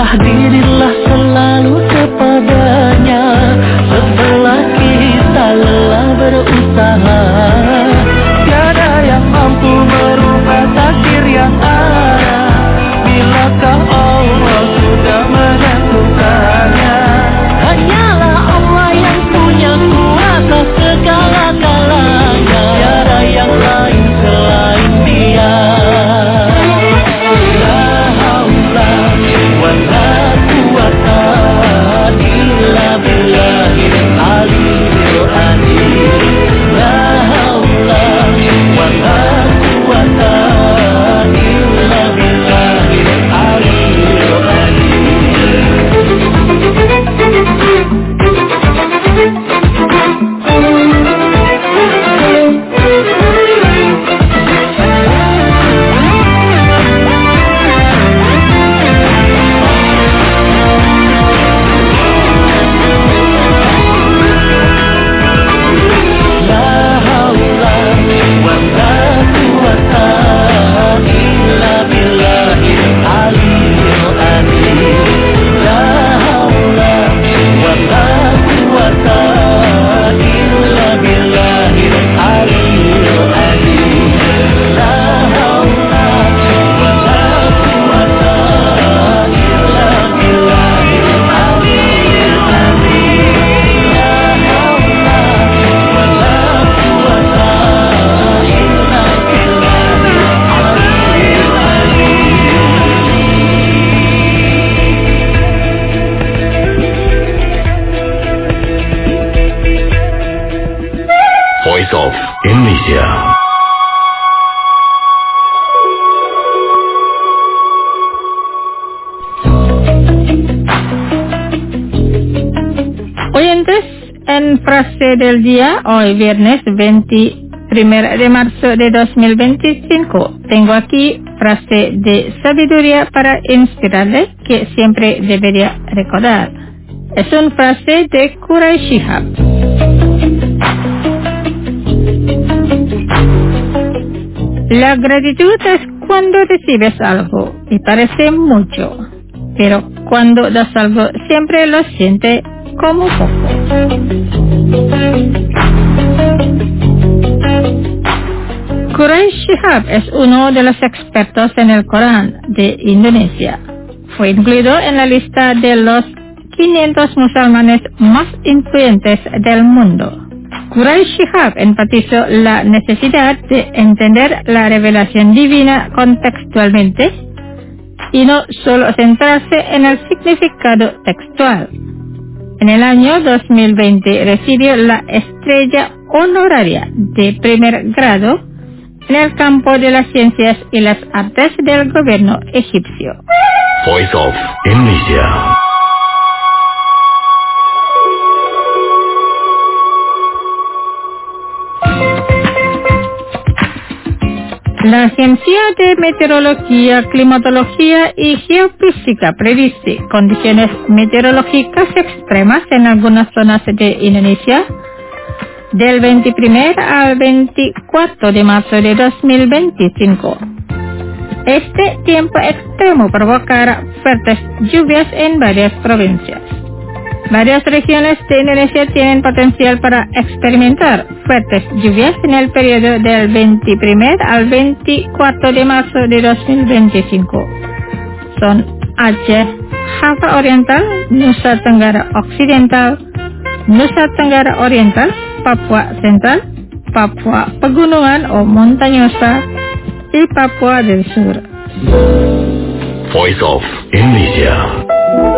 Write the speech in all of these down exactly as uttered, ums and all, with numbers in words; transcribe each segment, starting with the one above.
Berserah dirilah selalu kepadanya setelah kita lelah berusaha. Tiada yang mampu merubah takdir yang ada bilakah Allah sudah menentukannya. Hanyalah Allah yang punya kuasa segala-galanya. Tiada yang lain selain Dia. La haula wa la quwata illa billahil aliyyil azim. La haula wa la quwata illa billahil aliyyil Voice of Indonesia. Oyentes, en frase del día, hoy viernes veintiuno de marzo de dos mil veinticinco, tengo aquí frase de sabiduría para inspirarle que siempre debería recordar. Es una frase de Quraish Shihab. La gratitud es cuando recibes algo y parece mucho, pero cuando das algo siempre lo sientes como poco. Quraish Shihab es uno de los expertos en el Corán de Indonesia. Fue incluido en la lista de los quinientos musulmanes más influyentes del mundo. Quraish Shihab enfatizó la necesidad de entender la revelación divina contextualmente y no solo centrarse en el significado textual. En el año dos mil veinte recibió la estrella honoraria de primer grado en el campo de las ciencias y las artes del gobierno egipcio. Voice of Indonesia. La ciencia de meteorología, climatología y geofísica predice condiciones meteorológicas extremas en algunas zonas de Indonesia del veintiuno al veinticuatro de marzo de dos mil veinticinco. Este tiempo extremo provocará fuertes lluvias en varias provincias. Varias regiones de Indonesia tienen potencial para experimentar fuertes lluvias en el periodo del veintiuno al veinticuatro de marzo de dos mil veinticinco. Son Aceh, Java Oriental, Nusa Tenggara Occidental, Nusa Tenggara Oriental, Papua Central, Papua Pegunungan o Montañosa, y Papua del Sur. Voice of Indonesia.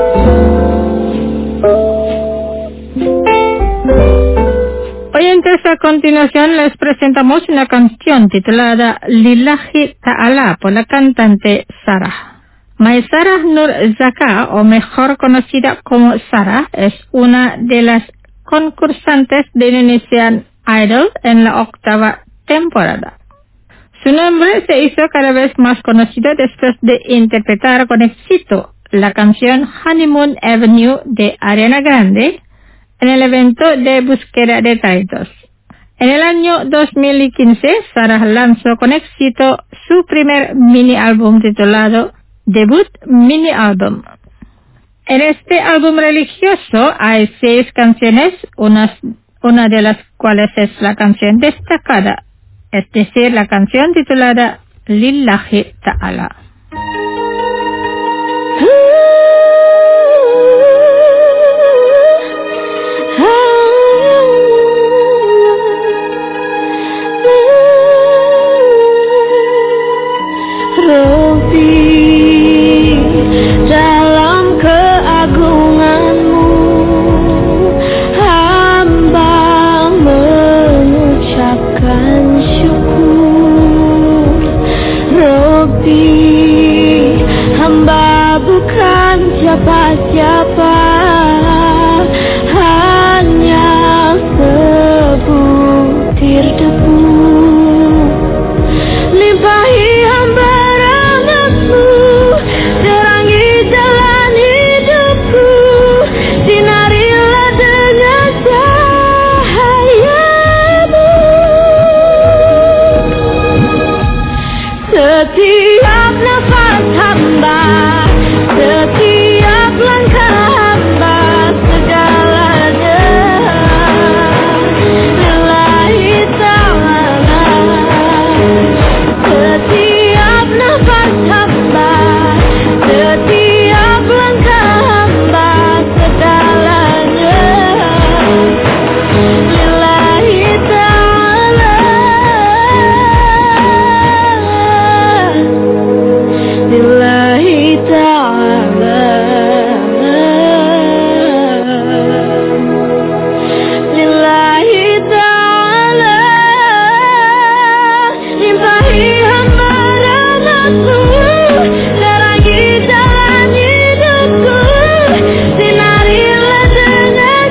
Oyentes, a continuación les presentamos una canción titulada Lillahi Ta'ala por la cantante Sarah. Maisarah Nur Zaka, o mejor conocida como Sarah, es una de las concursantes de Indonesian Idol en la octava temporada. Su nombre se hizo cada vez más conocido después de interpretar con éxito la canción Honeymoon Avenue de Ariana Grande en el evento de búsqueda de talentos. En el año dos mil quince, Sarah lanzó con éxito su primer mini álbum titulado Debut Mini Album. En este álbum religioso hay seis canciones, unas, una de las cuales es la canción destacada, es decir, la canción titulada Lillahi Ta'ala. Dalam keagungan-Mu hamba mengucapkan syukur. Rabbi, hamba bukan siapa-siapa, hanya sebutir debu. Limpahi hamba rahmat-Mu, terangi jalan hidupku, sinarilah dengan cahaya-Mu. Setiap nafas hamba, setiap langkah hamba, segalanya lillahi ta'ala. Setiap nafas hamba, setiap langkah hamba, segalanya lillahi ta'ala. Lillahi ta'ala. Lillahi ta'ala. Limpahi hamba rahmat-Mu, terangi jalan hidupku, sinarilah dengan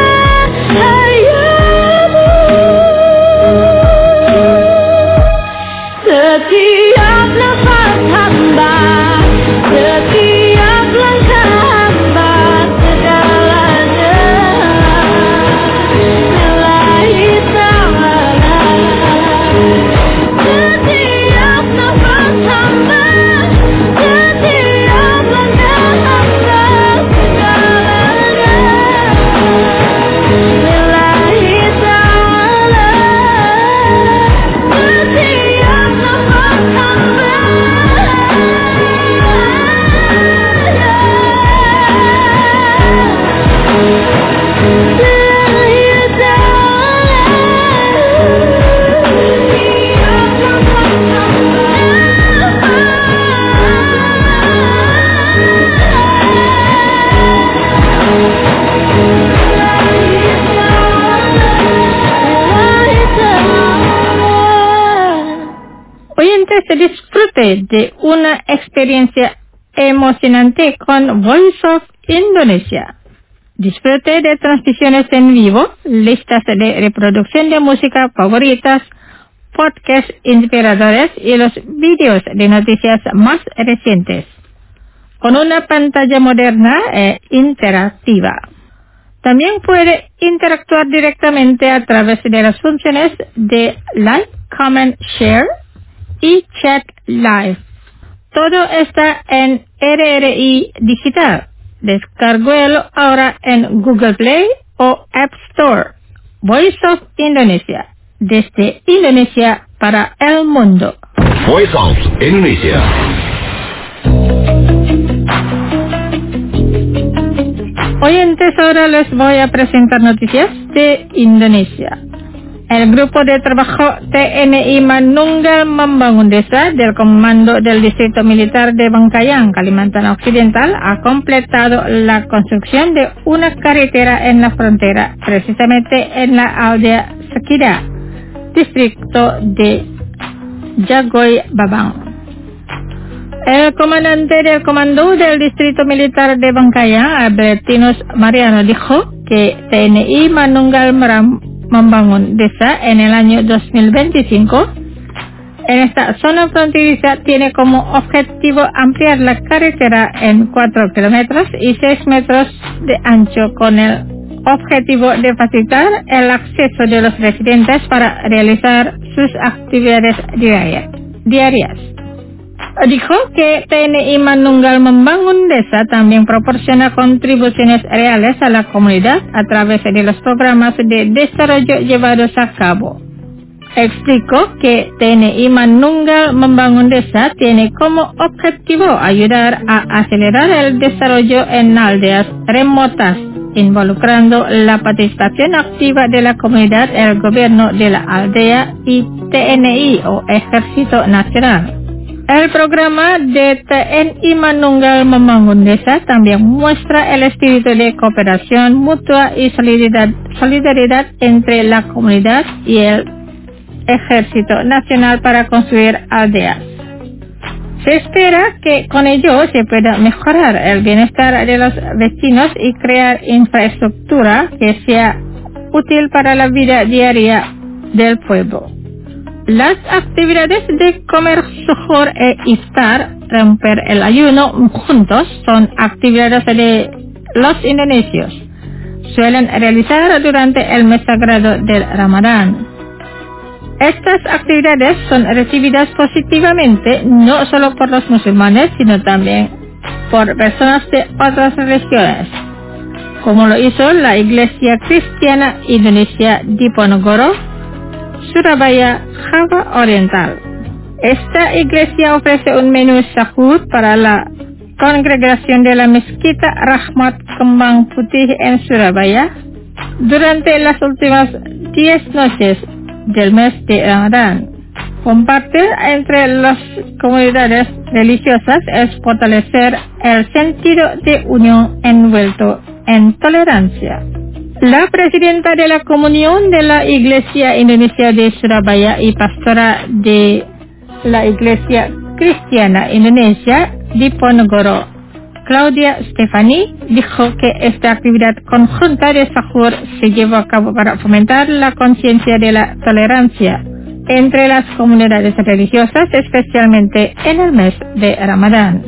cahaya-Mu. Setiap nafas hamba, setiap langkah hamba, segalanya lillahi ta'ala. Setiap nafas hamba, setiap langkah hamba, segalanya lillahi ta'ala. Setiap nafas hamba, Oyentes, disfrute de una experiencia emocionante con Voice of Indonesia. Disfrute de transmisiones en vivo, listas de reproducción de música favoritas, podcasts inspiradores y los vídeos de noticias más recientes, con una pantalla moderna e interactiva. También puede interactuar directamente a través de las funciones de Like, Comment, Share y Chat Live. Todo está en R R I Digital. Descárguelo ahora en Google Play o App Store. Voice of Indonesia. Desde Indonesia para el mundo. Voice of Indonesia. Oyentes, ahora les voy a presentar noticias de Indonesia. El grupo de trabajo T N I Manunggal Membangun Desa del Comando del Distrito Militar de Bangkayang, Kalimantan Occidental, ha completado la construcción de una carretera en la frontera, precisamente en la aldea Sekida, distrito de Jagoy Babang. El comandante del Comando del Distrito Militar de Bangkayang, Albertinus Mariano, dijo que T N I Manunggal Membangun Desa en el año dos mil veinticinco en esta zona fronteriza tiene como objetivo ampliar la carretera en cuatro kilómetros y seis metros de ancho, con el objetivo de facilitar el acceso de los residentes para realizar sus actividades diarias. Dijo que T N I Manunggal Membangun Desa también proporciona contribuciones reales a la comunidad a través de los programas de desarrollo llevados a cabo. Explicó que T N I Manunggal Membangun Desa tiene como objetivo ayudar a acelerar el desarrollo en aldeas remotas, involucrando la participación activa de la comunidad, el gobierno de la aldea y T N I o Ejército Nacional. El programa de T N I Manunggal Membangun Desa también muestra el espíritu de cooperación mutua y solidaridad, solidaridad entre la comunidad y el Ejército Nacional para construir aldeas. Se espera que con ello se pueda mejorar el bienestar de los vecinos y crear infraestructura que sea útil para la vida diaria del pueblo. Las actividades de comer suhur e iftar, romper el ayuno juntos, son actividades de los indonesios. Suelen realizar durante el mes sagrado del Ramadán. Estas actividades son recibidas positivamente no solo por los musulmanes, sino también por personas de otras religiones, como lo hizo la Iglesia Cristiana Indonesia Diponegoro, Surabaya, Java Oriental. Esta iglesia ofrece un menú sahur para la congregación de la Mezquita Rahmat Kembang Putih en Surabaya durante las últimas diez noches del mes de Ramadán. Compartir entre las comunidades religiosas es fortalecer el sentido de unión envuelto en tolerancia. La presidenta de la Comunión de la Iglesia Indonesia de Surabaya y pastora de la Iglesia Cristiana Indonesia Diponegoro, Claudia Stefani, dijo que esta actividad conjunta de sahur se llevó a cabo para fomentar la conciencia de la tolerancia entre las comunidades religiosas, especialmente en el mes de Ramadán.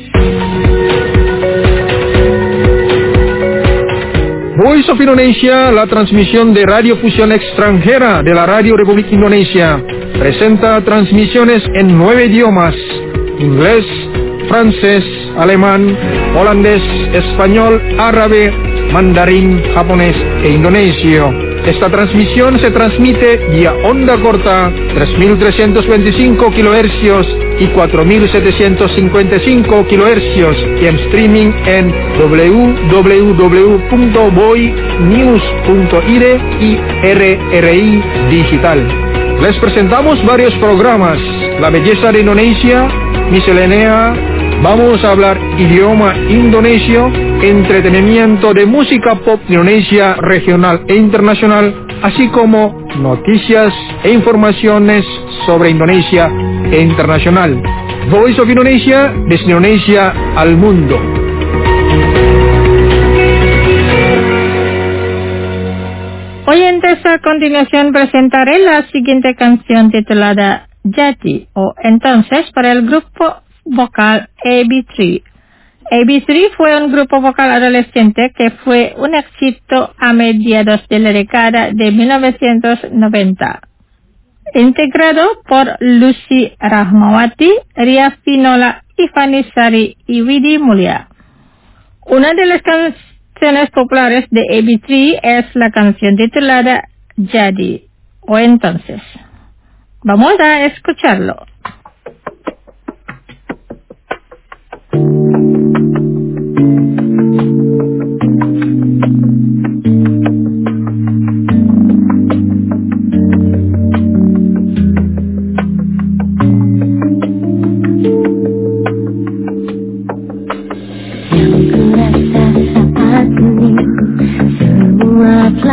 Voice of Indonesia, la transmisión de radiofusión extranjera de la Radio Republik Indonesia, presenta transmisiones en nueve idiomas: inglés, francés, alemán, holandés, español, árabe, mandarín, japonés e indonesio. Esta transmisión se transmite vía onda corta tres mil trescientos veinticinco kilohercios y cuatro mil setecientos cincuenta y cinco kilohercios y en streaming en w w w punto boy news punto i d y R R I Digital. Les presentamos varios programas: La Belleza de Indonesia, Miscelánea, vamos a hablar idioma indonesio, entretenimiento de música pop Indonesia regional e internacional, así como noticias e informaciones sobre Indonesia e internacional. Voice of Indonesia, desde Indonesia al mundo. Oyentes, a continuación presentaré la siguiente canción titulada Jadi o Entonces para el grupo vocal A B tres. A B tres fue un grupo vocal adolescente que fue un éxito a mediados de la década de mil novecientos noventa. Integrado por Lucy Rahmawati, Ria Finola, Ivani Sari y Widi Mulia. Una de las canciones populares de A B tres es la canción titulada Jadi o Entonces. Vamos a escucharlo.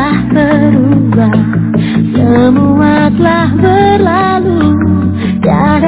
Semua telah berlalu dan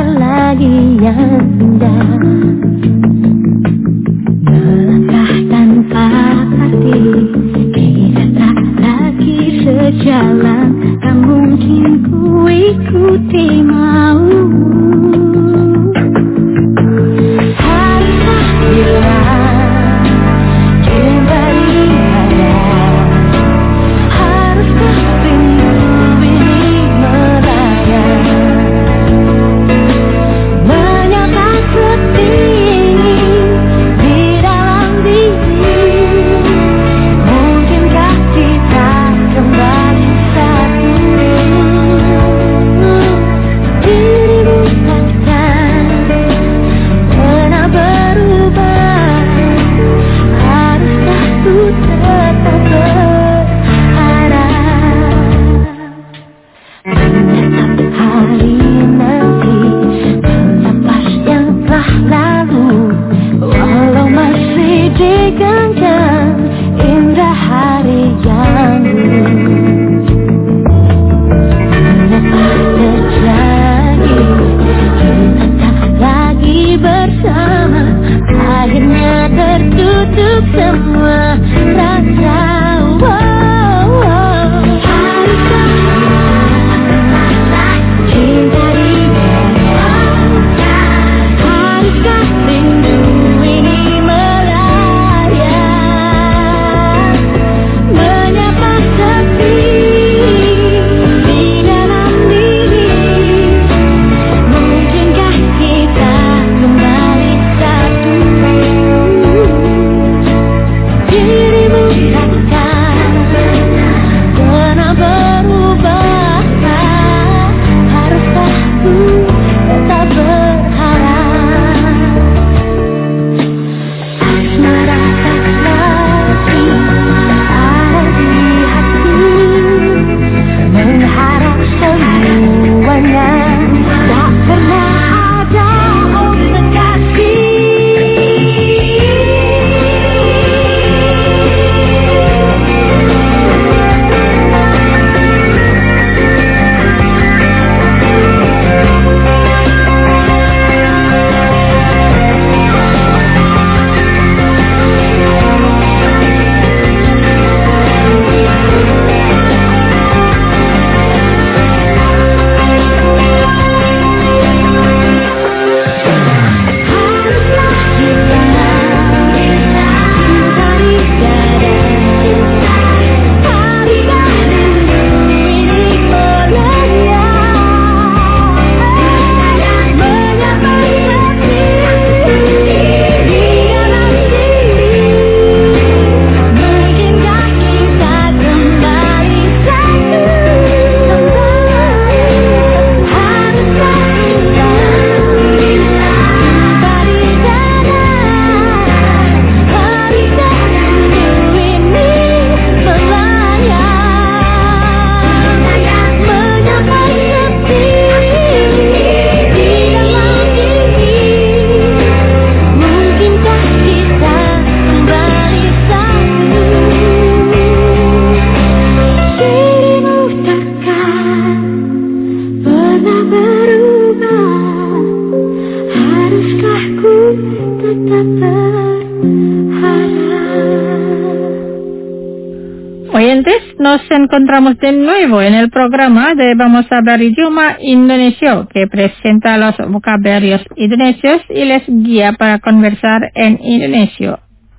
oyentes, nos encontramos de nuevo en el programa de Vamos a hablar idioma indonesio, que presenta los vocabularios indonesios y les guía para conversar en indonesio.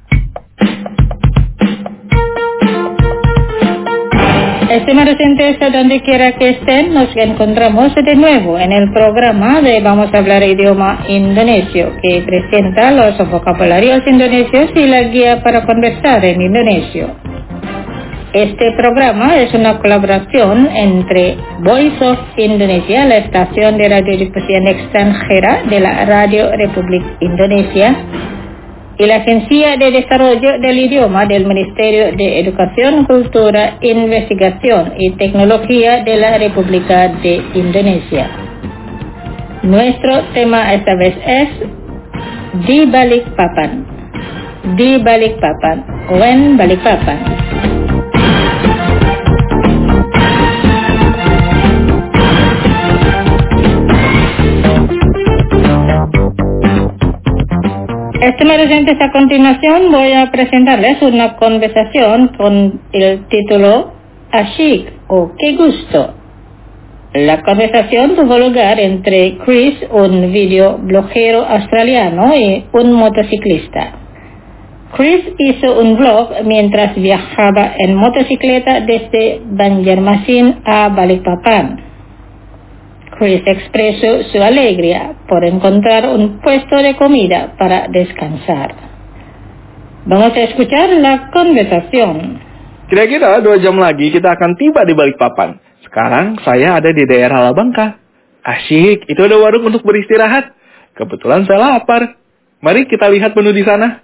Estimados oyentes, donde quiera que estén, nos encontramos de nuevo en el programa de Vamos a hablar idioma indonesio, que presenta los vocabularios indonesios y la guía para conversar en indonesio. Este programa es una colaboración entre Voice of Indonesia, la estación de radiodifusión extranjera de la Radio Republik Indonesia, y la Agencia de Desarrollo del Idioma del Ministerio de Educación, Cultura, Investigación y Tecnología de la República de Indonesia. Nuestro tema esta vez es Di Balikpapan. Di Balikpapan o en Balikpapan. Estimados oyentes, a continuación voy a presentarles una conversación con el título Asyik o Qué gusto. La conversación tuvo lugar entre Chris, un videobloguero australiano, y un motociclista. Chris hizo un blog mientras viajaba en motocicleta desde Banjarmasin a Balikpapan. Chris expresó su alegría por encontrar un puesto de comida para descansar. Vamos a escuchar la conversación. Kira-kira dua jam lagi kita akan tiba di Balikpapan. Sekarang saya ada di daerah Labangka. Asyik, itu ada warung untuk beristirahat. Kebetulan saya lapar. Mari kita lihat menu di sana.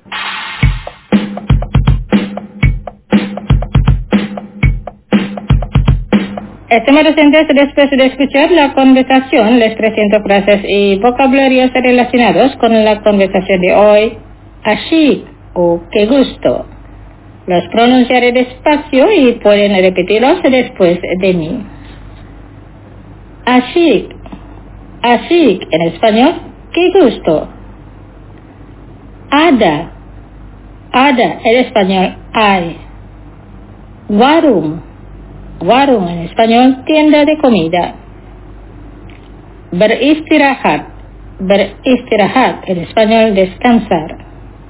Estimados oyentes, después de escuchar la conversación, les presento frases y vocabularios relacionados con la conversación de hoy. Asyik o qué gusto. Los pronunciaré despacio y pueden repetirlos después de mí. Asyik. Asyik en español, qué gusto. Ada. Ada en español, hay. Warung. Warung en español, tienda de comida. Beristirahat. Beristirahat en español, descansar.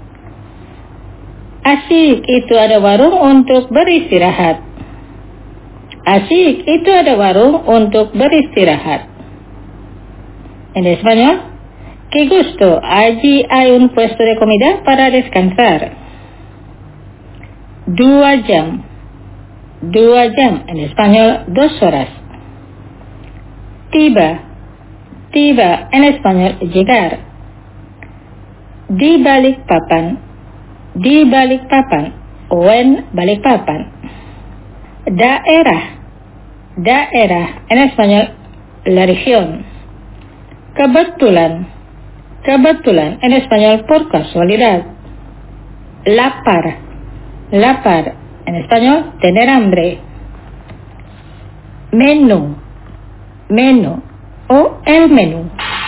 Asyik, itu ada warung untuk beristirahat. Asyik, itu ada warung untuk beristirahat. En español, qué gusto, allí hay un puesto de comida para descansar. Dua jam. Dua jam, en español, dos horas. Tiba. Tiba, en español, llegar. Di Balikpapan. Di Balikpapan o en Balikpapan. Daerah. Daerah, en español, la región. Kebetulan. Kebetulan, en español, por casualidad. Lapar. Lapar. En español, tener hambre. Menú. Menú o el menú.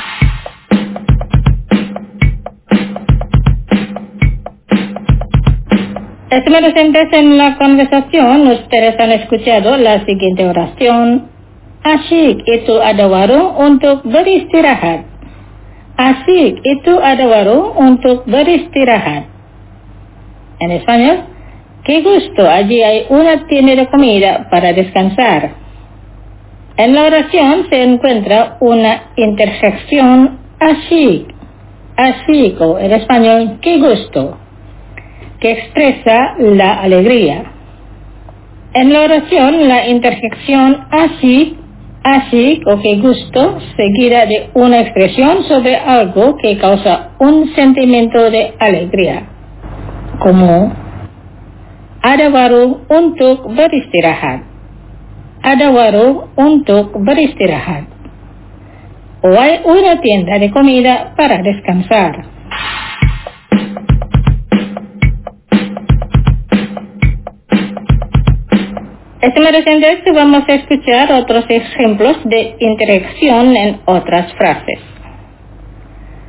Estimados oyentes, en la conversación ustedes han escuchado la siguiente oración. Asyik, itu ada warung untuk beristirahat. Asyik, itu ada warung untuk beristirahat. En español, qué gusto, allí hay una tienda de comida para descansar. En la oración se encuentra una interjección asyik, asyik o en español, qué gusto, que expresa la alegría. En la oración la interjección asyik, asyik o qué gusto, seguida de una expresión sobre algo que causa un sentimiento de alegría, como ada warung untuk beristirahat. Ada warung untuk beristirahat. O hay una tienda de comida para descansar. Estimados oyentes, vamos a escuchar otros ejemplos de interacción en otras frases.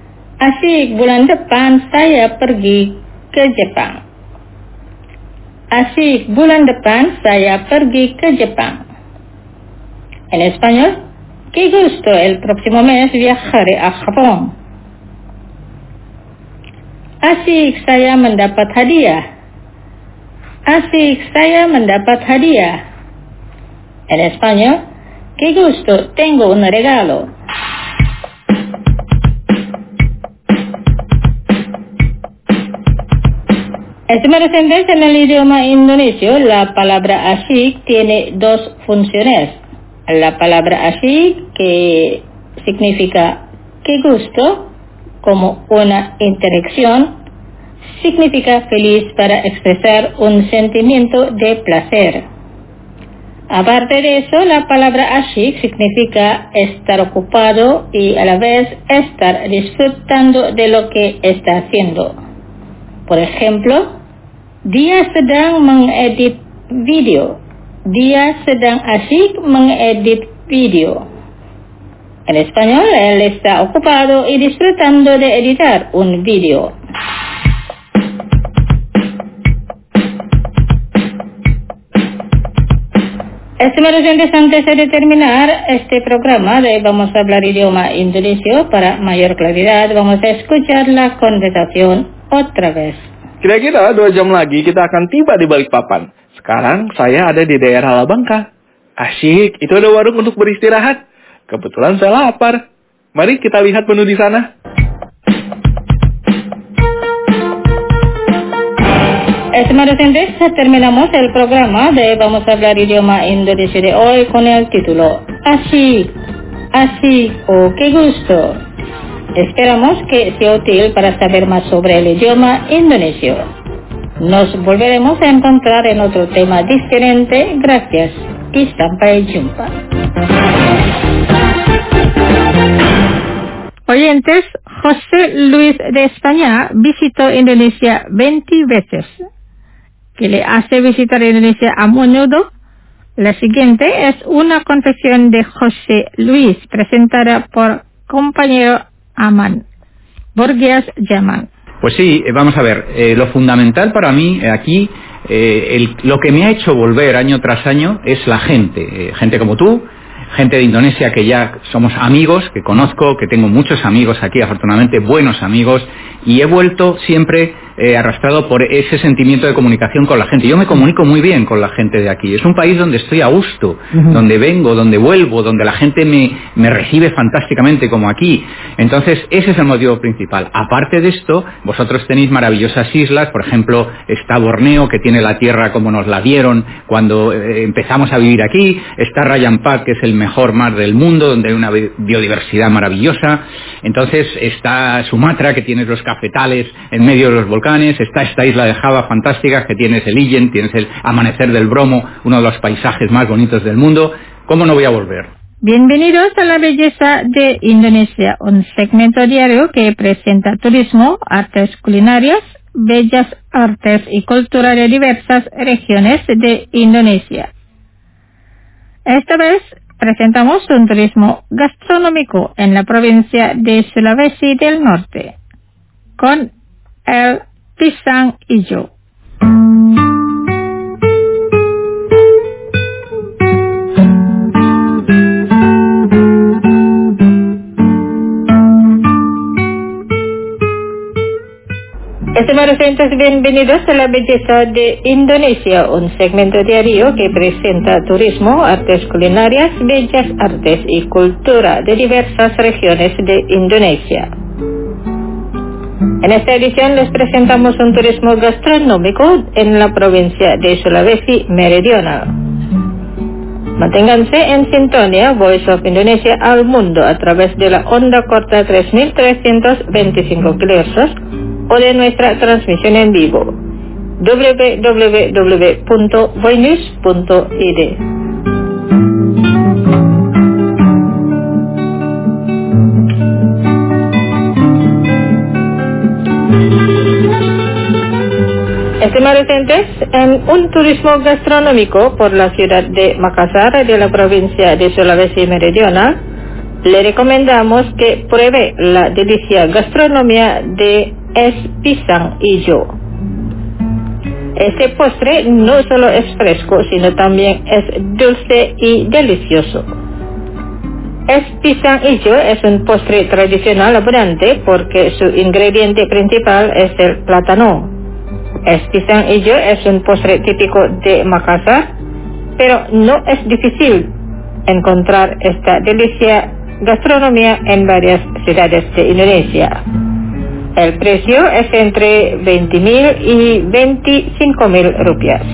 Así, bulan depan saya pergi ke Jepang. Asik bulan depan saya pergi ke Jepang. En español, qué gusto el próximo mes viajaré a Japón. Asik saya mendapat hadiah. Asik saya mendapat hadiah. En español, qué gusto tengo un regalo. Estimados oyentes, en el idioma indonesio, la palabra asyik tiene dos funciones. La palabra asyik, que significa qué gusto, como una interacción, significa feliz para expresar un sentimiento de placer. Aparte de eso, la palabra asyik significa estar ocupado y a la vez estar disfrutando de lo que está haciendo. Por ejemplo, dia sedang mengedit video. Dia sedang asyik mengedit video. En español, él está ocupado y disfrutando de editar un video. Estimados oyentes, antes de terminar este programa de Vamos a hablar idioma indonesio, para mayor claridad vamos a escuchar la conversación otra vez. Kira-kira dua jam lagi kita akan tiba di Balikpapan. Sekarang saya ada di daerah Labangka. Asyik, itu ada warung untuk beristirahat. Kebetulan saya lapar. Mari kita lihat menu di sana. Estimados oyentes, terminamos el programa de Vamos a hablar idioma indonesio de hoy con el título Asyik, Asyik o qué gusto. Esperamos que sea útil para saber más sobre el idioma indonesio. Nos volveremos a encontrar en otro tema diferente. Gracias y sampai jumpa. Oyentes, José Luis de España visitó Indonesia veinte veces. ¿Qué le hace visitar Indonesia a menudo? La siguiente es una confesión de José Luis presentada por compañero Aman Borgias Yaman. Pues sí, vamos a ver, eh, lo fundamental para mí eh, aquí, eh, el, lo que me ha hecho volver año tras año es la gente, eh, gente como tú, gente de Indonesia que ya somos amigos, que conozco, que tengo muchos amigos aquí, afortunadamente buenos amigos, y he vuelto siempre eh, arrastrado por ese sentimiento de comunicación con la gente. Yo me comunico muy bien con la gente de aquí. Es un país donde estoy a gusto, uh-huh. donde vengo, donde vuelvo, donde la gente me, me recibe fantásticamente como aquí. Entonces, ese es el motivo principal. Aparte de esto, vosotros tenéis maravillosas islas, por ejemplo, está Borneo, que tiene la tierra como nos la dieron cuando eh, empezamos a vivir aquí, está Raja Ampat, que es el mejor mar del mundo, donde hay una biodiversidad maravillosa. Entonces, está Sumatra, que tiene los cafetales en medio de los volcanes, está esta isla de Java fantástica, que tienes el Ijen, tienes el amanecer del Bromo, uno de los paisajes más bonitos del mundo. ¿Cómo no voy a volver? Bienvenidos a la belleza de Indonesia, un segmento diario que presenta turismo, artes culinarias, bellas artes y cultura de diversas regiones de Indonesia. Esta vez presentamos un turismo gastronómico en la provincia de Sulawesi del Norte, con el pisang hijau. Estimados oyentes, bienvenidos a la belleza de Indonesia, un segmento diario que presenta turismo, artes culinarias, bellas artes y cultura de diversas regiones de Indonesia. En esta edición les presentamos un turismo gastronómico en la provincia de Sulawesi Meridional. Manténganse en sintonía Voice of Indonesia al mundo a través de la onda corta tres mil trescientos veinticinco kilohercios o de nuestra transmisión en vivo doble u doble u doble u punto voinews punto i d. Estimados oyentes, en un turismo gastronómico por la ciudad de Makassar de la provincia de Sulawesi Meridional, le recomendamos que pruebe la delicia gastronomía de es pisang hijau. Este postre no solo es fresco, sino también es dulce y delicioso. Es pisang hijau es un postre tradicional abundante porque su ingrediente principal es el plátano. Es pisang hijau es un postre típico de Makassar, pero no es difícil encontrar esta delicia gastronomía en varias ciudades de Indonesia. El precio es entre veinte mil y veinticinco mil rupias.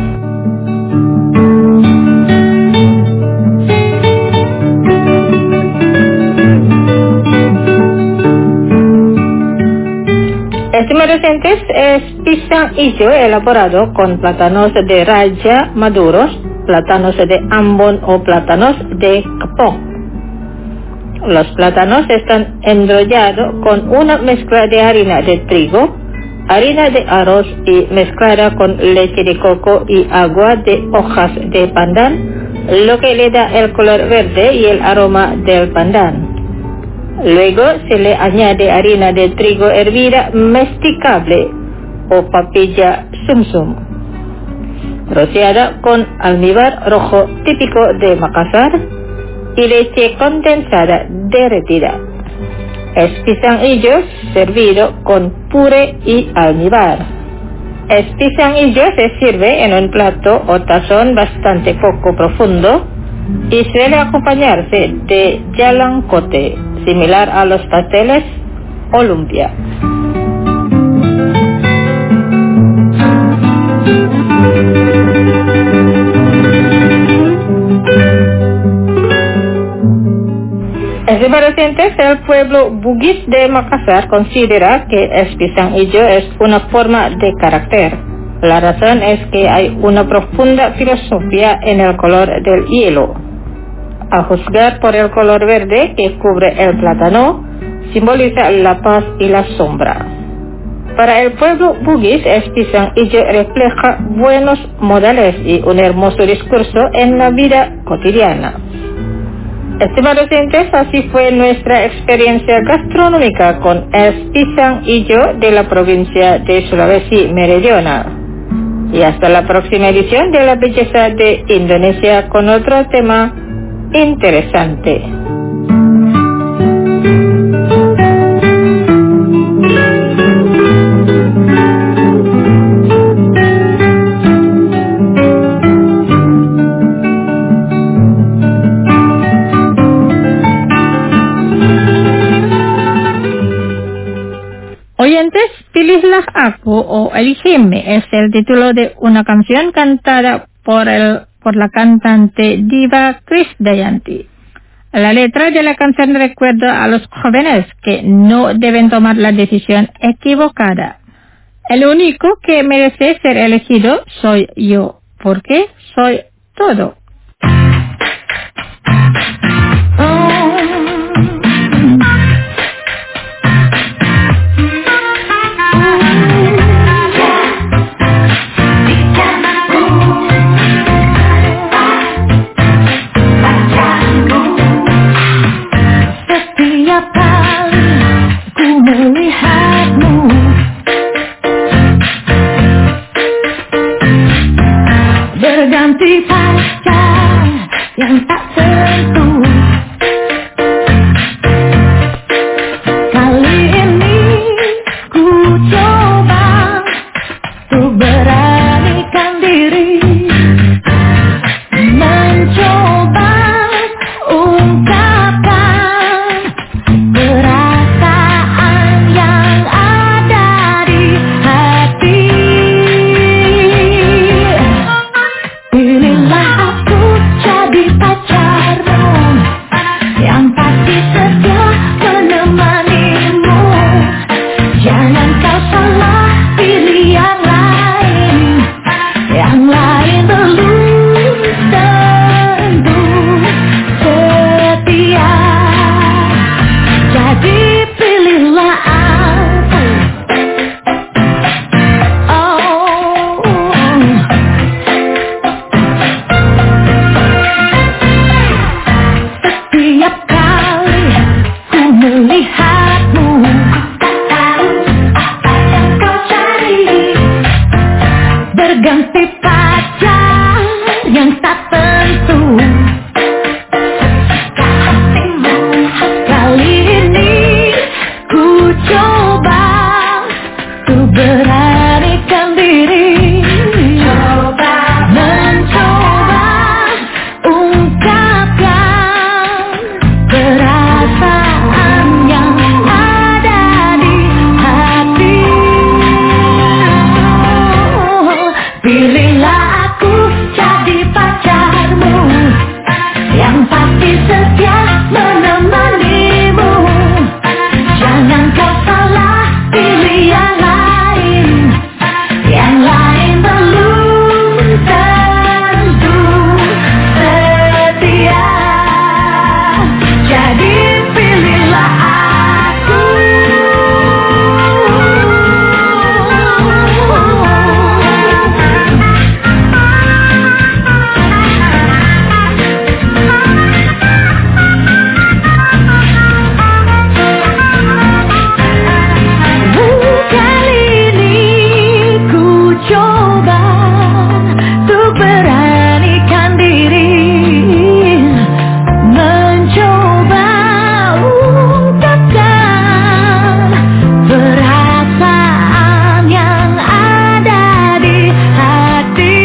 Estimados oyentes, es pisang hijau elaborado con plátanos de raja maduros, plátanos de Ambon o plátanos de Kepong. Los plátanos están enrollados con una mezcla de harina de trigo, harina de arroz y mezclada con leche de coco y agua de hojas de pandan, lo que le da el color verde y el aroma del pandan. Luego se le añade harina de trigo hervida masticable o papilla sumsum, rociada con almíbar rojo típico de Makassar y leche condensada derretida. Es pisang hijau servido con puré y almíbar. Es pisang hijau se sirve en un plato o tazón bastante poco profundo y suele acompañarse de jalangkote, similar a los pasteles o lumpia. Estimados oyentes, el pueblo Bugis de Makassar considera que el pisang hijau es una forma de carácter. La razón es que hay una profunda filosofía en el color del hielo. A juzgar por el color verde que cubre el plátano, simboliza la paz y la sombra. Para el pueblo Bugis, el pisang hijau refleja buenos modales y un hermoso discurso en la vida cotidiana. Estimados oyentes, así fue nuestra experiencia gastronómica con el pisang hijau de la provincia de Sulawesi Meridional. Y hasta la próxima edición de La Belleza de Indonesia con otro tema interesante. Oyentes, Pilihlah Aku o Elígeme es el título de una canción cantada por el por la cantante diva Krisdayanti. La letra de la canción recuerda a los jóvenes que no deben tomar la decisión equivocada. El único que merece ser elegido soy yo, porque soy todo. Berganti pacar yang tak tentu. Kali ini ku coba untuk beranikan diri, mencoba ungkapkan perasaan yang ada di hati. Pilihlah aku jadi pacar. berganti pacar yang tak tentu. Kali ini ku coba ku beranikan diri, coba mencoba ungkapkan perasaan yang ada di hati. Pilihlah aku jadi pacarmu yang pasti setia menemanimu. Jangan kau salah pilih yang lain, yang lain belum tentu setia. Jadi pilihlah aku. Kali ini ku coba tuh beranikan diri, mencoba ungkapkan perasaan yang ada di hati.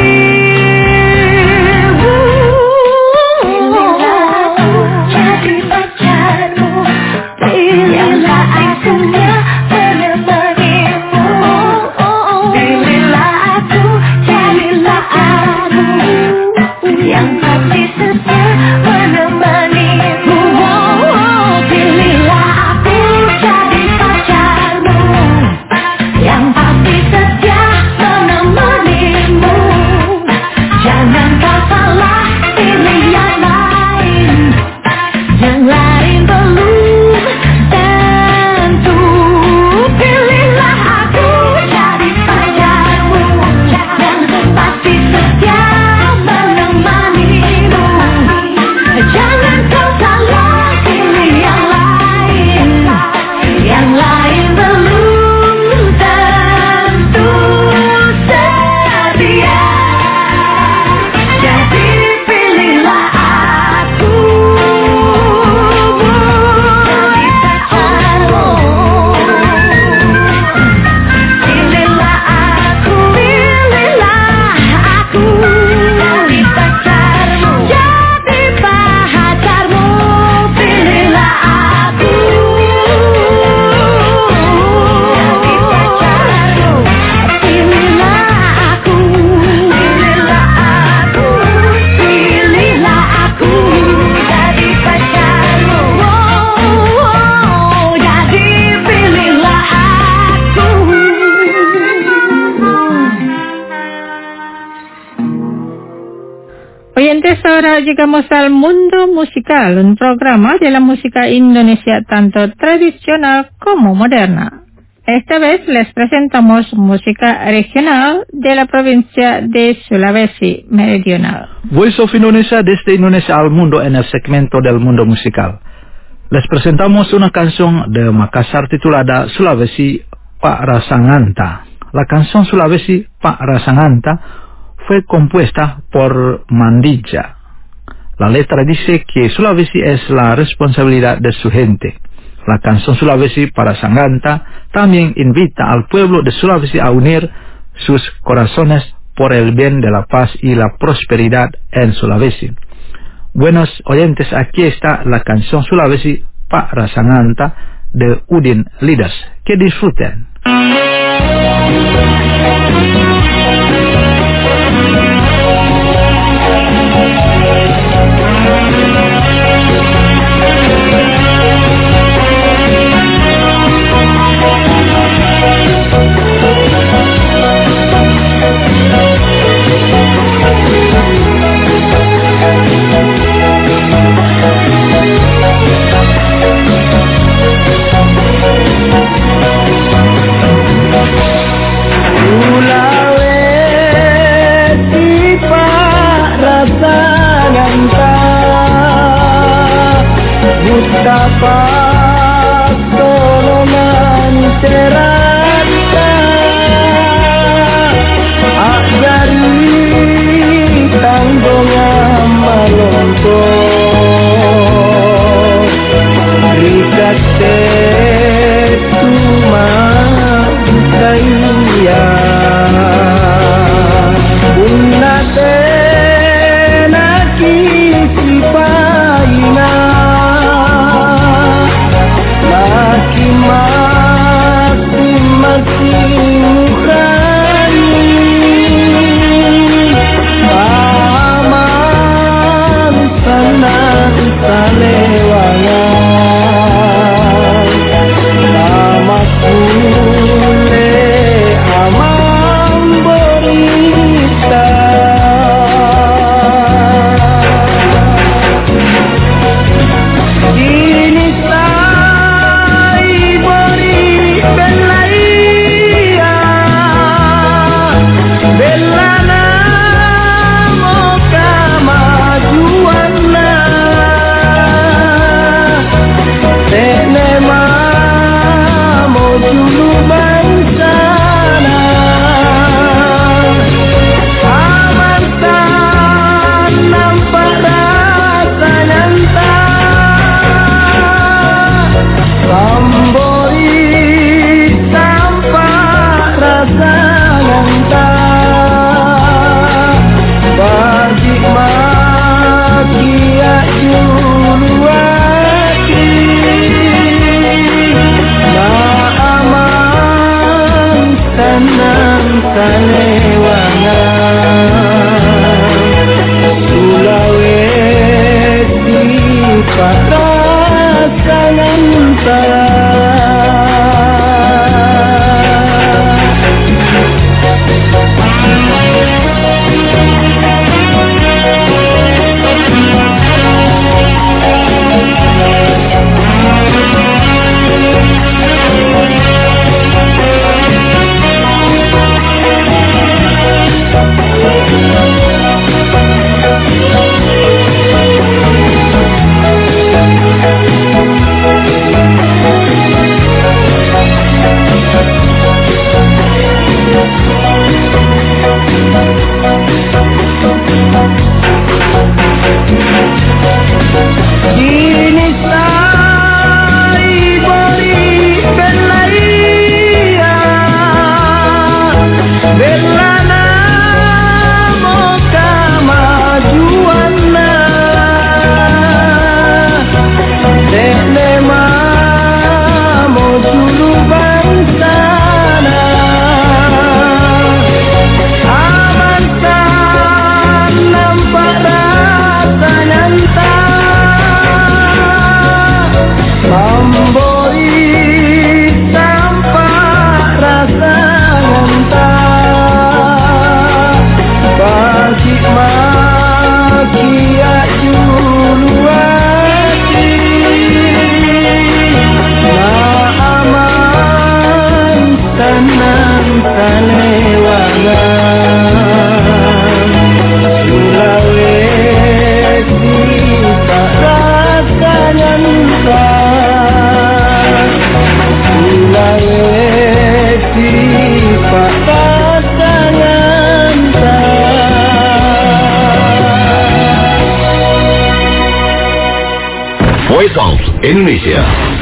Pilihlah aku jadi pacarmu, pilihlah aku menemanimu. Pilihlah aku, jadilah aku yang pasti setia menemanimu. Pilihlah aku jadi pacarmu yang pasti setia menemanimu. Jangan kau salah pilih yang lain, yang lain belum tentu. Pilihlah aku jadi pacarmu yang pasti setia menemanimu. Jangan kau salah pilih yang lain, yang lain belum tentu setia. Jadi pilihlah aku jadi pacarmu. Pilihlah aku, pilihlah aku jadi pacarmu, jadi pacarmu. Pilihlah aku jadi pacarmu. Pilihlah aku, pilihlah aku, pilihlah aku jadi pacarmu. Oh, jadi pilihlah aku. Oyentes, ahora llegamos al mundo musical, un programa de la música indonesia tanto tradicional como moderna. Esta vez les presentamos música regional de la provincia de Sulawesi Meridional. Voice of Indonesia desde Indonesia al mundo en el segmento del mundo musical. Les presentamos una canción de Makassar titulada Sulawesi Pak Rasanganta. La canción Sulawesi Pak Rasanganta fue compuesta por Mandija. La letra dice que Sulawesi es la responsabilidad de su gente. La canción Sulawesi para Sanganta también invita al pueblo de Sulawesi a unir sus corazones por el bien de la paz y la prosperidad en Sulawesi. Buenos oyentes, aquí está la canción Sulawesi Pak Rasanganta de Udin Lidas. Que disfruten. Agar Voice of Indonesia.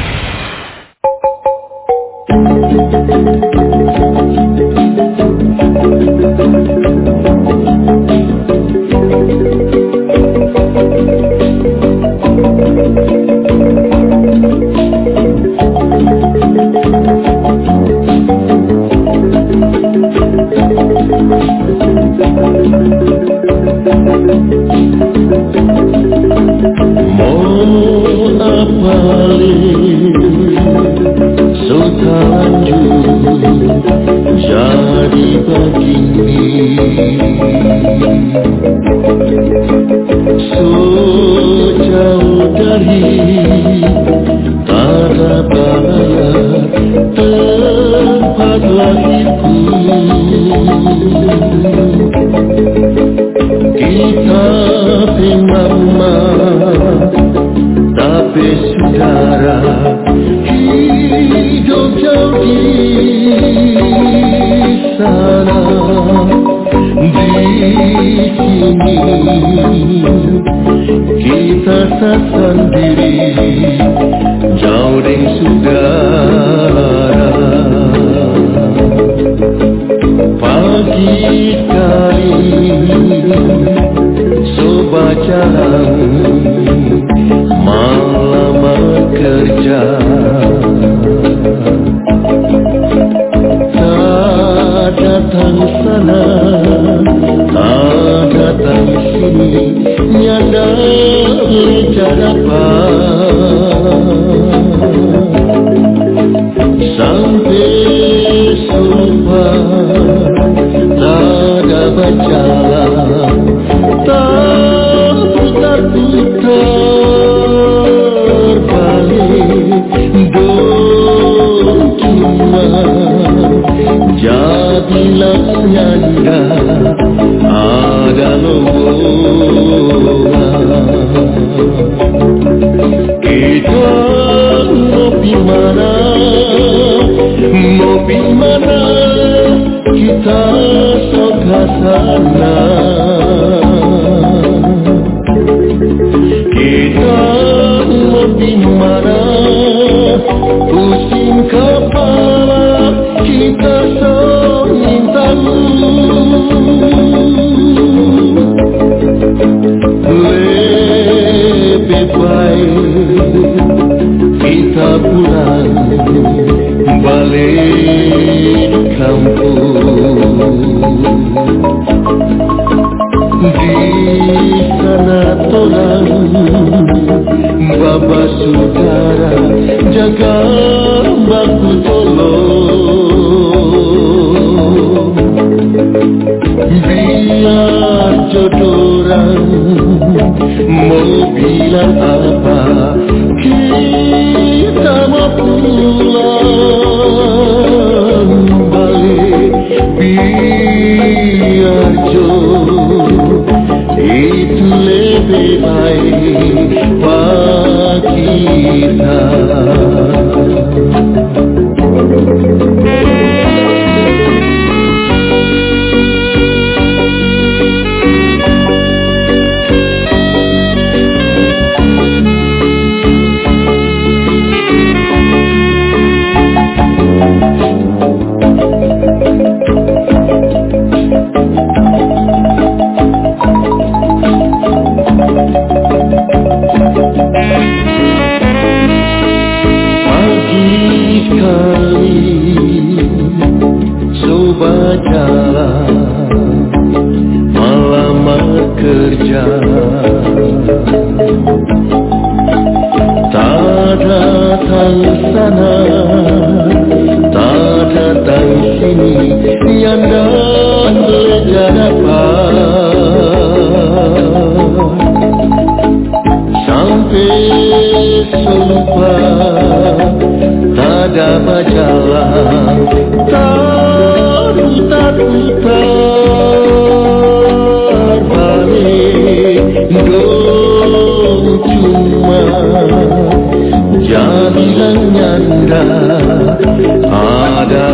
Ada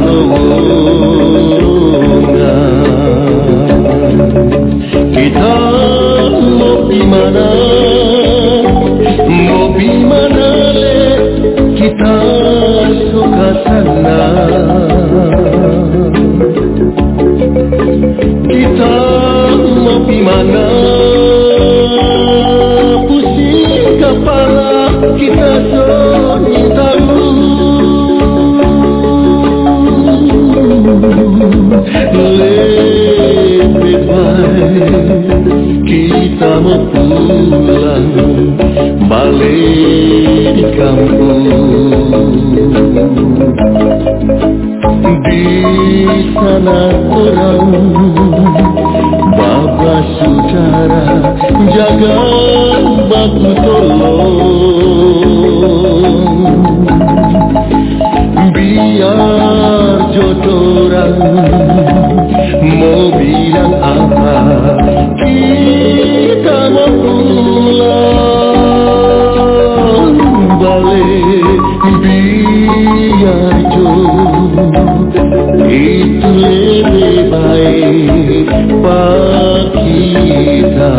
Kita mau di mana, mau di mana? ke sana. Kita mau di mana? Pusing kepala, kita sunyi tahu. Lebih baik kita mau pulang balik di kampung. Di sana orang bapa saudara jaga baku tolong. Biar jodoran mau bilang apa, kita mau pulang balik. Biar jodoh itu lebih baik bagi kita.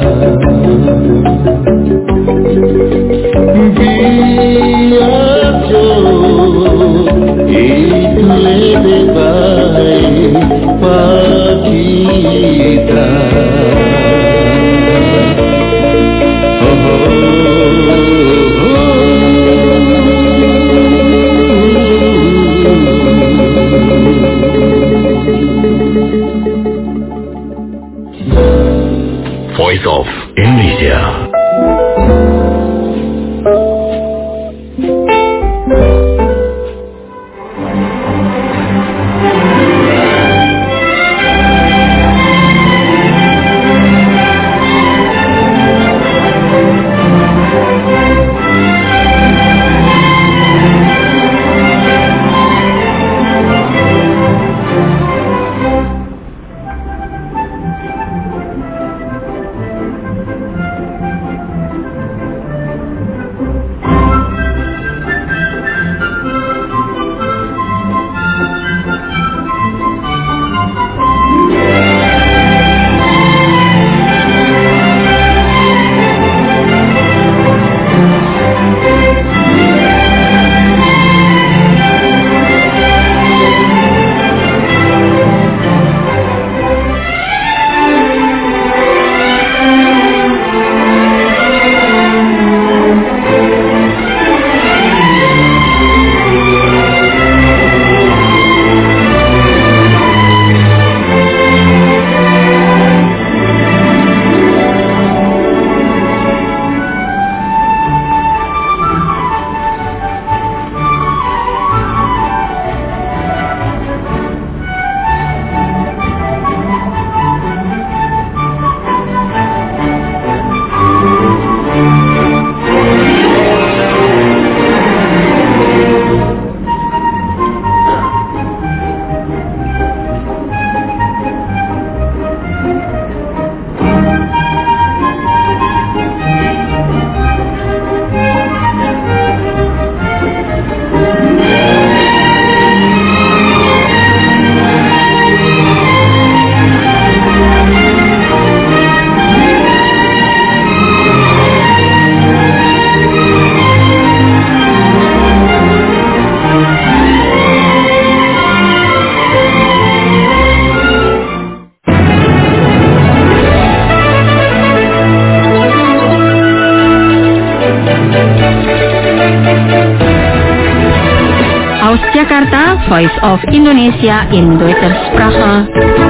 Biar jodoh itu lebih baik bagi kita. Oh, oh, oh. Voice of Indonesia. Aus Jakarta, Voice of Indonesia in Deutscher Sprache.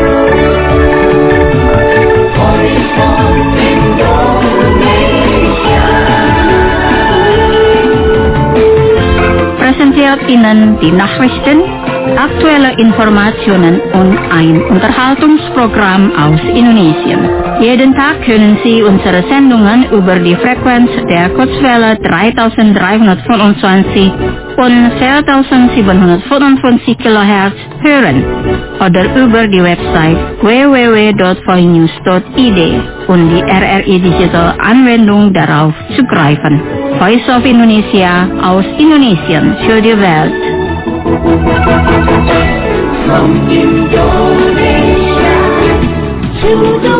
Präsentiert Ihnen die Nachrichten, aktuelle Informationen und ein Unterhaltungsprogramm aus Indonesien. Jeden Tag können Sie unsere Sendungen über die Frequenz der Kurzwelle dreitausenddreihundertfünfundzwanzig und viertausendsiebenhundertfünfundfünfzig Kilohertz hören oder über die Website w w w punkt voinews punkt i d und die R R I Digital Anwendung darauf zugreifen. Voice of Indonesia aus Indonesien für die Welt. From Indonesia to the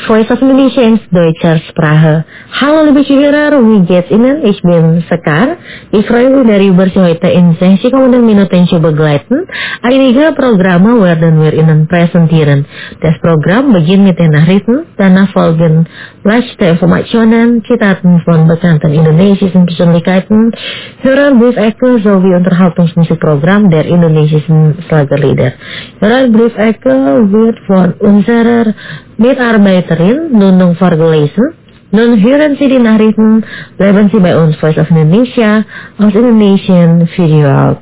Voice of Indonesia in Deutscher Sprache. Hallo liebe Zuhörer, wie geht's Ihnen? Ich bin Sekar. Ich freue mich dari bersih heute in sesi kommenden Minuten zu begleiten. Einige Programme werden wir Ihnen präsentieren. Das Programm beginnt mit den Nachrichten, danach folgen letzte Informationen, Zitaten von bekannten indonesischen Persönlichkeiten, Hörerbriefecke sowie Unterhaltungsmusikprogramm der indonesischen Schlagerlieder. Hörerbriefecke wird von unserer Mitarbeiterin Nunung vorgelesen. Nun hören Sie die Nachrichten, bleiben Sie bei uns Voice of Indonesia aus Indonesian Video Out.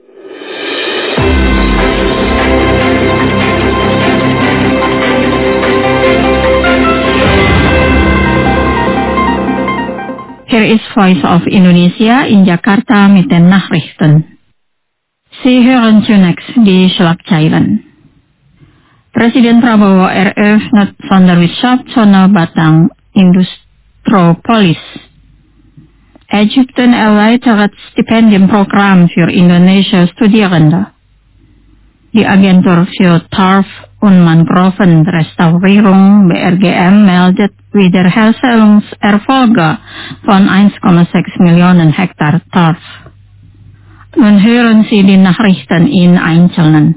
Here is Voice of Indonesia in Jakarta mit den Nachrichten. Sie hören zunächst die Schlagzeilen. Presiden Prabowo eröffnet Sonderwirtschaftszone Batang Industropolis. Ägypten erweitert Stipendienprogramm für indonesische Studierende. Die Agentur für Torf- und Mangrovenrestaurierung B R G M meldet Wiederherstellungserfolge von eins Komma sechs Millionen Hektar Torf. Nun hören Sie die Nachrichten in Einzelnen.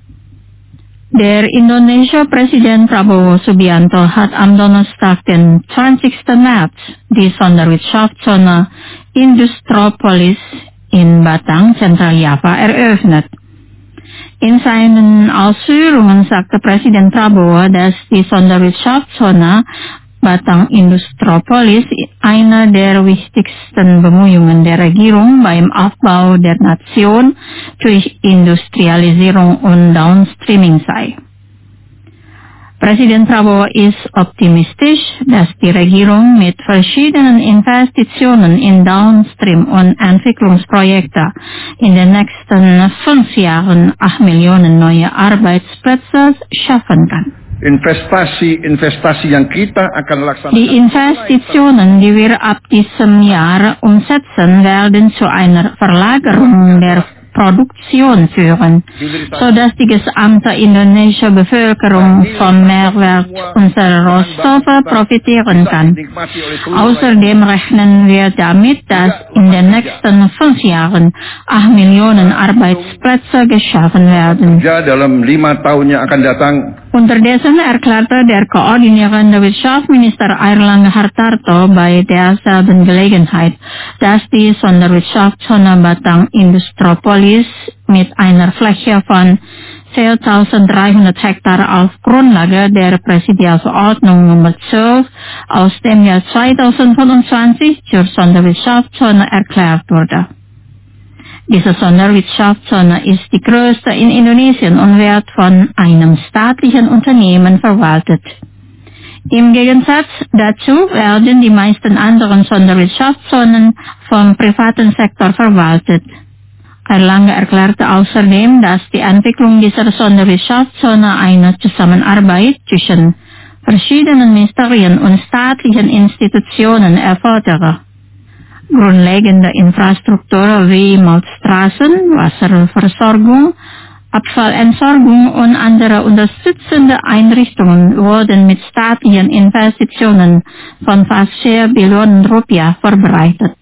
Der indonesische Präsident Prabowo Subianto hat am Donnerstag, den zwanzigsten März, die Sonderwirtschaftszone Industropolis in Batang, Zentraljava, eröffnet. In seinen Ausführungen sagte Präsident Prabowo, dass die Sonderwirtschaftszone Batang Industropolis einer der wichtigsten Bemühungen der Regierung beim Aufbau der Nation durch Industrialisierung und Downstreaming sei. Präsident Prabowo ist optimistisch, dass die Regierung mit verschiedenen Investitionen in Downstream- und Entwicklungsprojekte in den nächsten fünf Jahren acht Millionen neue Arbeitsplätze schaffen kann. Investasi-investasi yang kita akan laksanakan. Die Investitionen, die wir ab diesem Jahr umsetzen, werden zu einer Verlagerung der Produktion führen, sodass die gesamte indonesische Bevölkerung vom Mehrwert unserer Rohstoffe profitieren kann. Außerdem rechnen wir damit, dass in den nächsten fünf Jahren acht Millionen Arbeitsplätze geschaffen werden. Dalam lima tahun yang akan datang. Unterdessen erklärte der koordinierende Wirtschaftsminister Airlangga Hartarto bei derselben Gelegenheit, dass die Sonderwirtschaftszone Batang Industropolis mit einer Fläche von viertausenddreihundert Hektar auf Grundlage der Präsidialverordnung Nummer zwölf aus dem Jahr zweitausendfünfundzwanzig zur Sonderwirtschaftszone erklärt wurde. Diese Sonderwirtschaftszone ist die größte in Indonesien und wird von einem staatlichen Unternehmen verwaltet. Im Gegensatz dazu werden die meisten anderen Sonderwirtschaftszonen vom privaten Sektor verwaltet. Airlangga erklärte außerdem, dass die Entwicklung dieser Sonderwirtschaftszone eine Zusammenarbeit zwischen verschiedenen Ministerien und staatlichen Institutionen erfordere. Grundlegende Infrastruktur wie Mautstraßen, Wasserversorgung, Abfallentsorgung und andere unterstützende Einrichtungen wurden mit staatlichen Investitionen von fast vier Billionen Rupiah vorbereitet.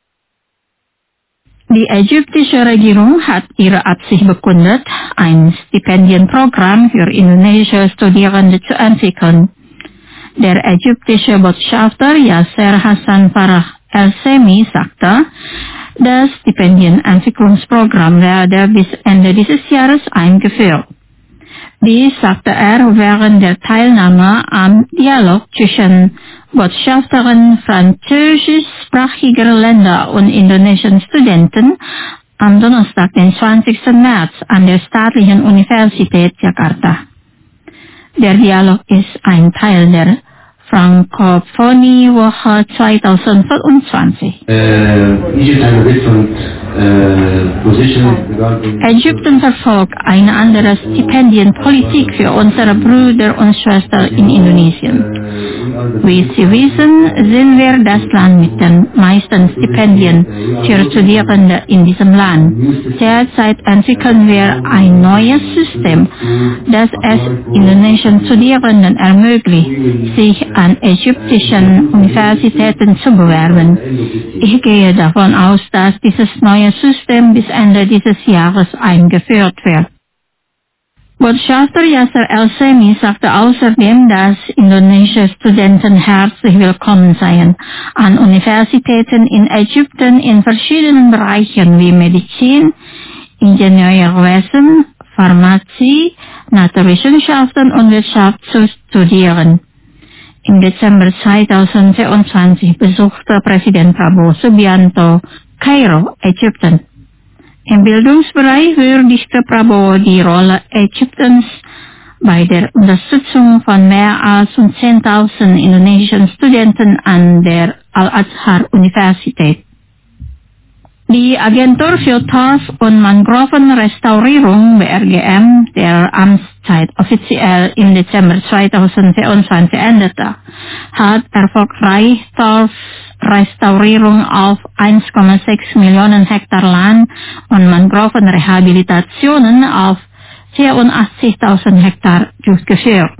Die ägyptische Regierung hat ihre Absicht bekundet, ein Stipendienprogramm für indonesische Studierende zu entwickeln. Der ägyptische Botschafter Yasser Hassan Farah El-Semi sagte, das Stipendienentwicklungsprogramm werde bis Ende dieses Jahres eingeführt. Dies sagte er während der Teilnahme am Dialog zwischen Botschafterin französischsprachiger Länder und indonesischen Studenten am Donnerstag, den zwanzigsten März an der Staatlichen Universität Jakarta. Der Dialog ist ein Teil der Frankophonie-Woche zweitausendvierundzwanzig. Ägypten verfolgt eine andere Stipendienpolitik für unsere Brüder und Schwestern in Indonesien. Wie Sie wissen, sind wir das Land mit den meisten Stipendien für Studierende in diesem Land. Derzeit entwickeln wir ein neues System, das es indonesischen Studierenden ermöglicht, sich an ägyptischen Universitäten zu bewerben. Ich gehe davon aus, dass dieses neue System bis Ende dieses Jahres eingeführt wird. Botschafter Yasser El-Semi sagte außerdem, dass indonesische Studenten herzlich willkommen seien an Universitäten in Ägypten in verschiedenen Bereichen wie Medizin, Ingenieurwesen, Pharmazie, Naturwissenschaften und Wirtschaft zu studieren. Im Dezember zweitausendvierundzwanzig besuchte Präsident Prabowo Subianto Kairo, Ägypten. Im Bildungsbereich würdigte Prabowo die Rolle Ägyptens bei der Unterstützung von mehr als zehntausend indonesischen Studenten an der Al-Azhar-Universität. Die Agentur für Torf- und Mangrovenrestaurierung B R G M, der Amtszeit offiziell im Dezember zweitausendvierundzwanzig endete, hat erfolgreich Torfrestaurierung auf eins Komma sechs Millionen Hektar Land und Mangrovenrehabilitationen auf vierundachtzigtausend Hektar durchgeführt.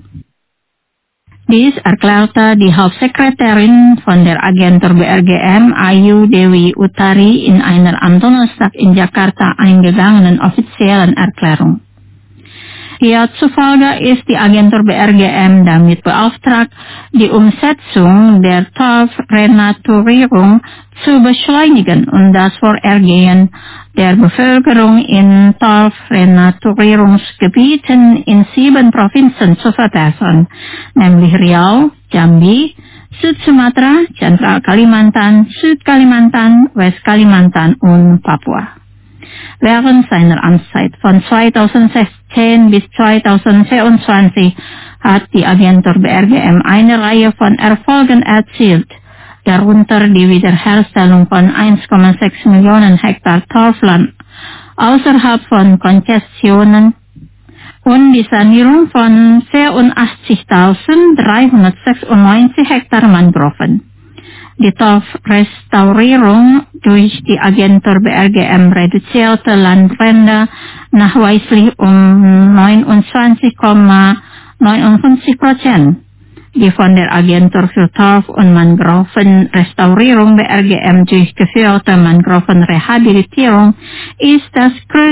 Dies erklärte die Hauptsekretärin von der Agentur B R G M, Ayu Dewi Utari, in einer am Donnerstag in Jakarta eingegangenen offiziellen Erklärung. Ihr zufolge ist die Agentur B R G M damit beauftragt, die Umsetzung der Torfrenaturierung zu beschleunigen und das Vorergehen der Bevölkerung in Torfrenaturierungsgebieten in sieben Provinzen zu verbessern, nämlich Riau, Jambi, Süd-Sumatra, Zentral-Kalimantan, Süd-Kalimantan, West-Kalimantan und Papua. Während seiner Amtszeit von zweitausendsechzehn bis zweitausendvierundzwanzig hat die Agentur B R G M eine Reihe von Erfolgen erzielt, darunter die Wiederherstellung von eins Komma sechs Millionen Hektar Torfland außerhalb von Konzessionen und die Sanierung von vierundachtzigtausenddreihundertsechsundneunzig Hektar Mangroven. Die Torfrestaurierung durch die Agentur B R G M reduzierte Landbrände nachweislich um neunundzwanzig Komma neunundfünfzig Prozent. Die von der Agentur für Torf- und Mangrovenrestaurierung B R G M durchgeführte Mangrovenrehabilitierung ist das größte